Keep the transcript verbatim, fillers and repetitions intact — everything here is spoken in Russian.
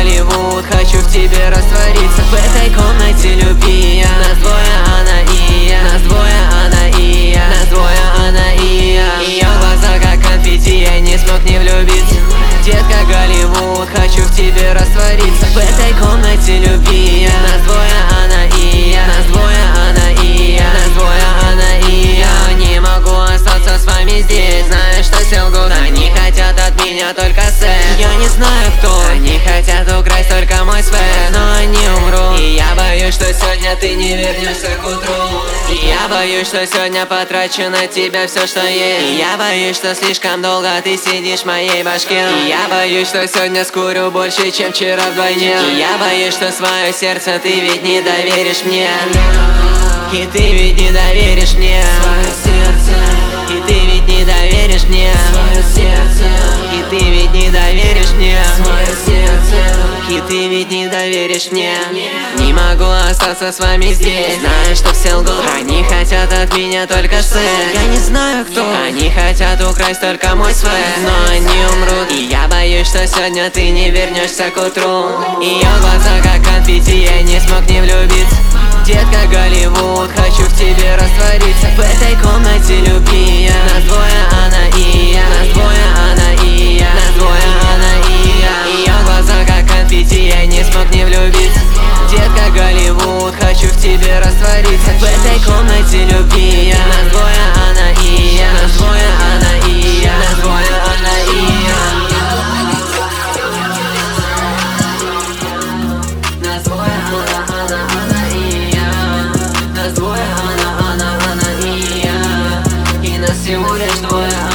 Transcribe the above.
Голливуд, хочу в тебе раствориться. В этой комнате любви я. Нас двое, она и я. Нас двое, она и я. Нас двое, она и я. Ее глаза как конфетти, я не смог не влюбиться. Детка, Голливуд, хочу в тебе раствориться. В этой комнате любви я. Нас двое, она и я. Нас двое, она и я. Нас двое, она и я. Не могу остаться с вами здесь. Знаешь, что все лгут. Они хотят от меня только секс. Я не знаю кто. Они хотят украсть только мой свет, но они умрут. И я боюсь, что сегодня ты не вернешься к утру. И я боюсь, что сегодня потрачу на тебя все, что есть. И я боюсь, что слишком долго ты сидишь в моей башке. И я боюсь, что сегодня скурю больше, чем вчера вдвойне. И я боюсь, что свое сердце ты ведь не доверишь мне. И ты ведь не доверишь мне свое сердце. И ты ведь не доверишь мне свое сердце. И ты ведь не доверишь мне свое сердце. И ты ведь не доверишь мне. Не могу остаться с вами здесь. Знаю, что все лгут. Они хотят от меня только секс. Я не знаю кто. Они хотят украсть только мой свет, но они умрут. И я боюсь, что сегодня ты не вернешься к утру. Ее глаза как конфетти, я не смог не влюбиться. Детка, Голливуд, хочу в тебе раствориться. В этой комнате любви я. Нас двое, она и я. Нас двое, она и я. Нас двое, она и я. Ее глаза как конфетти, я не смог не влюбиться. Детка, Голливуд, хочу в тебе раствориться. В этой комнате любви я. Нас двое, она и я. Нас двое, она и я. Нас двое, она и я. Нас двое, она, она, она и я. Нас двое, она, она, она и я. И нас всего лишь двое.